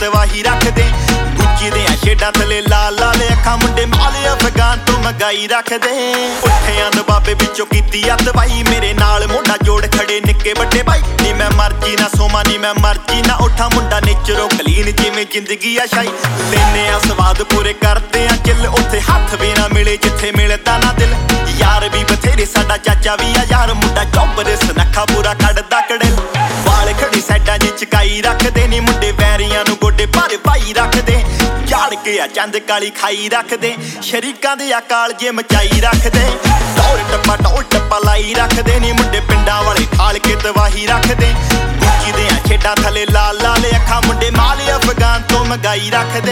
ਤਵਾਹੀ ਰੱਖਦੇ ਗੁੱਚੀ ਦੇ ਛੇਡਾਂ ਥਲੇ ਲਾਲ ਲਾਲ ਅੱਖਾਂ ਮੁੰਡੇ ਮਾਲੇ ਅਫਗਾਨ ਤੋਂ ਮੰਗਾਈ ਰੱਖਦੇ ਉੱਠਿਆਂ ਦੇ ਬਾਬੇ ਵਿੱਚੋਂ ਕੀਤੀ ਅੱਤ ਬਾਈ ਮੇਰੇ ਨਾਲ ਮੋਢਾ ਜੋੜ ਖੜੇ ਨਿੱਕੇ ਵੱਡੇ ਬਾਈ ਨੀ ਮੈਂ ਮਰਜੀ ਨਾ ਸੋਮਾ ਨੀ ਮੈਂ ਮਰਜੀ ਨਾ ਉੱਠਾ ਮੁੰਡਾ ਨੇਚਰੋ ਕਲੀਨ ਜਿਵੇਂ ਜ਼ਿੰਦਗੀ ਆ ਸ਼ਾਈ ਲੈਨੇ ਆ ਸਵਾਦ ਪੂਰੇ ਕਰਦੇ ਆ ਚਿੱਲ ਉੱਥੇ ਹੱਥ ਵੀ ਨਾ ਮਿਲੇ ਜਿੱਥੇ ਮਿਲਦਾ ਨਾ ਦਿਲ ਯਾਰ ਵੀ ਬਥੇਰੇ ਸਾਡਾ ਚਾਚਾ ਵੀ ਆ ਯਾਰ ਮੁੰਡਾ ਚੌਬਰੇ ਸਨੱਖਾ ਪੂਰਾ ਕੱਢਦਾ ਕੜਿਲ ਵਾਲ ਖੜੀ ਸਾਈਡਾਂ 'ਚ ਚਕਾਈ ਰੱਖਦੇ ਨੀ ਮੁੰਡੇ ਵੈਰੀਆਂ ਨੂੰ ਗੋਡੇ ਭਾਰੇ ਪਾਈ ਰੱਖਦੇ ਝਾੜ ਕੇ ਆ ਚੰਦ ਕਾਲੀ ਖਾਈ ਰੱਖਦੇ ਸ਼ਰੀਕਾਂ ਦੇ ਆ ਕਾਲਜੇ ਮਚਾਈ ਰੱਖਦੇ ਢੋਲ ਟੱਪਾ ਲਾਈ ਰੱਖਦੇ ਨੀ ਮੁੰਡੇ ਪਿੰਡਾਂ ਵਾਲੇ ਖਾਲ ਕੇ ਤਵਾਹੀ ਰੱਖਦੇ ਗੁੱਚੀ ਦੇ ਆ ਛੇਡਾਂ ਥਲੇ ਲਾਲ ਲਾਲ ਅੱਖਾਂ ਮੁੰਡੇ ਮਾਲੇ ਅਫਗਾਨ ਤੋਂ ਮੰਗਾਈ ਰੱਖਦੇ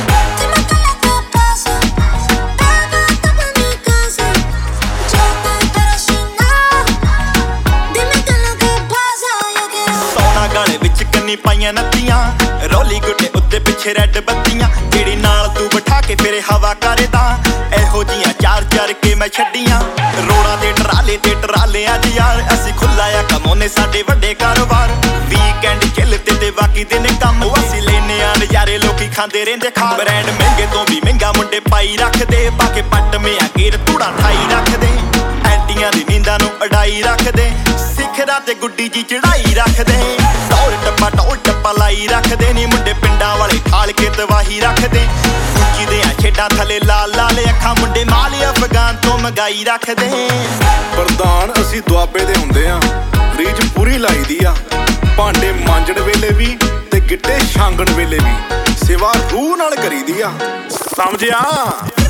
ਪਾਈਆਂ ਨੱਤੀਆਂ ਰੋਲੀ ਗੁੱਡੇ ਉੱਤੇ ਪਿੱਛੇ ਰੈੱਡ ਬੱਤੀਆਂ ਜਿਹੜੀ ਨਾਲ ਤੂੰ ਬਿਠਾ ਕੇ ਫਿਰੇ ਹਵਾ ਕਰਦਾ ਇਹੋ ਜੀਆਂ ਚਾਰ ਕੇ ਮੈਂ ਛੱਡੀਆਂ ਰੋੜਾਂ ਦੇ ਟਰਾਲਿਆਂ 'ਚ ਯਾਰ ਅਸੀਂ ਖੁੱਲਾ ਆ ਕਮਾਉਨੇ ਸਾਡੇ ਵੱਡੇ ਕਾਰੋਬਾਰ ਵੀਕਐਂਡ ਚਿੱਲ ਤੇ ਬਾਕੀ ਦਿਨ ਕੰਮ ਅਸੀਂ ਲੈਨੇ ਆ ਨਜ਼ਾਰੇ ਲੋਕੀ ਖਾਂਦੇ ਰਹਿੰਦੇ ਖਾ ਬ੍ਰਾਂਡ ਮਹਿੰਗੇ ਤੋਂ ਵੀ ਮਹਿੰਗਾ ਮੁੰਡੇ ਪਾਈ ਰੱਖਦੇ ਪਾ ਕੇ ਪੱਟ ਮਿਆਂ ਗੇਰ ਧੂੜਾ ਠਾਈ ਰੱਖਦੇ ਐਂਟੀਆਂ ਦੀ ਨੀਂਦਾਂ ਨੂੰ ਅਡਾਈ ਰੱਖਦੇ ਸਿਖਰਾਂ ਤੇ ਗੁੱਡੀ ਜੀ ਚੜਾਈ ਰੱਖਦੇ ਢੋਲ ਟੱਪਾ ਲਾਈ ਰੱਖਦੇ ਨੀ ਮੁੰਡੇ ਪਿੰਡਾਂ ਵਾਲੇ ਖਾਲ ਕੇ ਤਵਾਹੀ ਰੱਖਦੇ ਗੁੱਚੀ ਦੇ ਆ ਛੇਡਾਂ ਥਲੇ ਲਾਲ ਲਾਲ ਅੱਖਾਂ ਮੁੰਡੇ ਮਾਲੇ ਅਫਗਾਨ ਤੋਂ ਮੰਗਾਈ ਰੱਖਦੇ ਪ੍ਰਧਾਨ ਅਸੀਂ ਦੁਆਬੇ ਦੇ ਹੁੰਦੇ ਆ ਰੀਝ ਪੂਰੀ ਲਾਈਦੀ ਆ ਭਾਂਡੇ ਮਾਂਜਣ ਵੇਲੇ ਵੀ ਤੇ ਗਿੱਟੇ ਛਾਂਗਣ ਵੇਲੇ ਵੀ ਸੇਵਾ ਰੂਹ ਨਾਲ ਕਰੀਦੀ ਆ ਸਮਝਿਆ।